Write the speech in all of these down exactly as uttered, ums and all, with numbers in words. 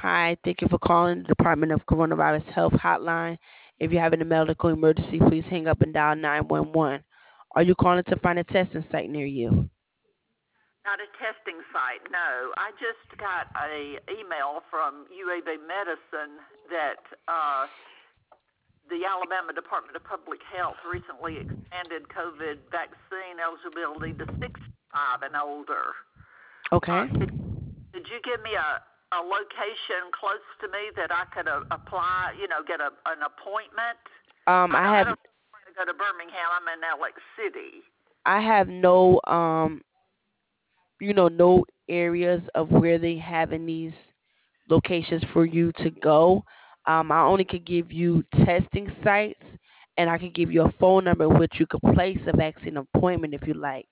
Hi, thank you for calling the Department of Coronavirus Health Hotline. If you're having a medical emergency, please hang up and dial nine one one. Are you calling to find a testing site near you? Not a testing site, no. I just got a email from U A B Medicine that uh, the Alabama Department of Public Health recently expanded COVID vaccine eligibility to sixty-five and older. Uh, Okay. could, could you give me a, a location close to me that I could uh, apply, you know, get a, an appointment? Um, I I don't, I have don't want to go to Birmingham. I'm in Alex City. I have no um, you know, no areas of where they have in these locations for you to go. Um, I only could give you testing sites, and I could give you a phone number in which you could place a vaccine appointment if you like.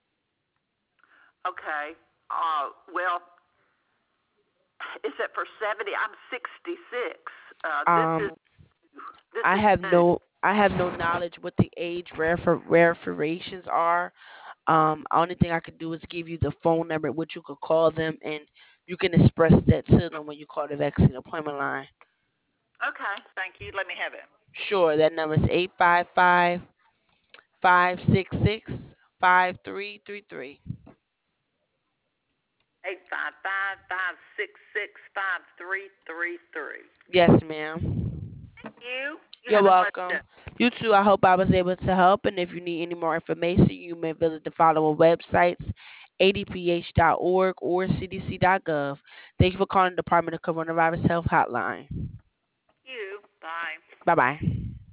Okay. Uh, well, is it for seventy? I'm sixty-six. Uh, this is Um, this I is have new. no I have no knowledge what the age refer- verifications are. Um, only thing I could do is give you the phone number at which you could call them, and you can express that to them when you call the vaccine appointment line. Okay, thank you. Let me have it. Sure, that number is eight five five, five six six, five three three three. Eight five five five six six five three three three. Yes, ma'am. Thank you. You You're have a blessed welcome. day. You too. I hope I was able to help. And if you need any more information, you may visit the following websites: a d p h dot org or c d c dot gov. Thank you for calling the Department of Coronavirus Health Hotline. Thank you. Bye. Bye bye.